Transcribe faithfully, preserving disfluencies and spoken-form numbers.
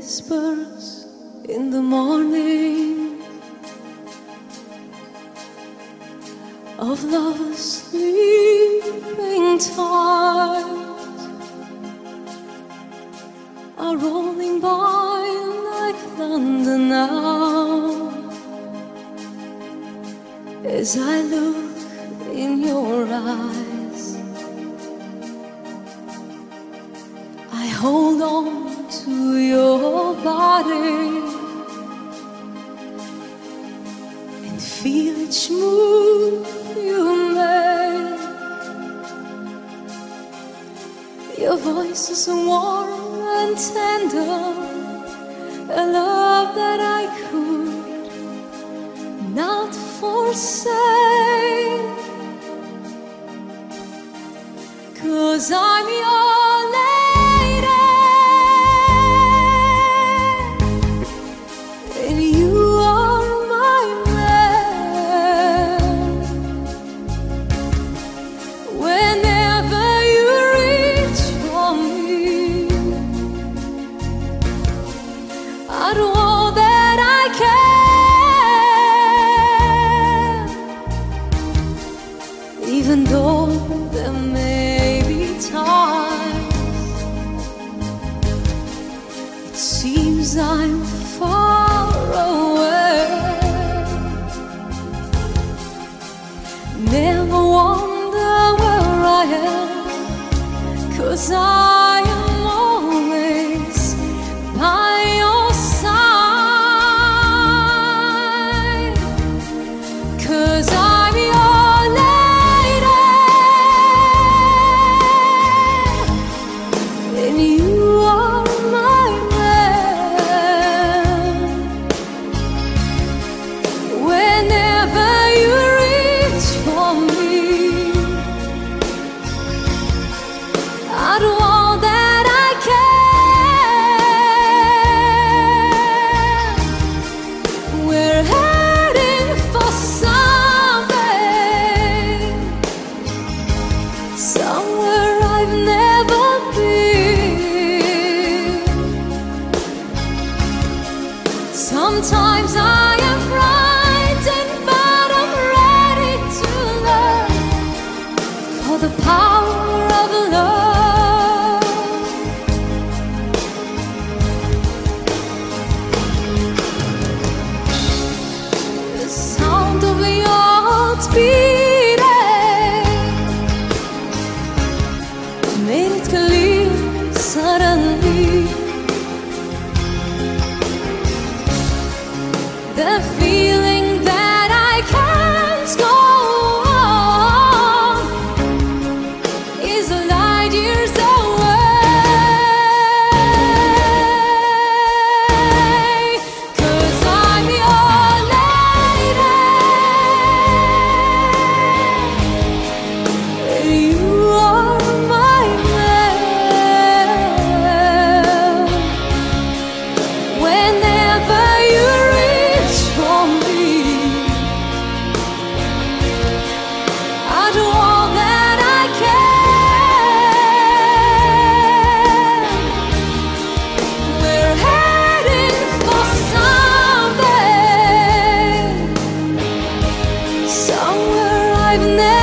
whispers in the morning of lovers sleeping tight are rolling by like thunder now. As I look in your eyes, I hold on to your body and feel each move you make. Your voice is warm and tender, a love that I could not forsake. 'Cause I'm your lady and you are my man. Whenever you reach for me, I do all that I can, even though there may be times it seems I'm far away. Never wonder where I am, 'cause I am always by your side. 'Cause I'm your lady and you are my man. Whenever you reach for me, I do all that I can. We're heading for something, somewhere I've never been. Sometimes I am frightened, but I'm ready to learn for the power of love. The sound of your heart beating made it clear suddenly. The feeling that I can't go on is light years away. 'Cause I'm your lady and you are my man. Whenever you reach for me, I do all that I can. We're heading for something, somewhere I've never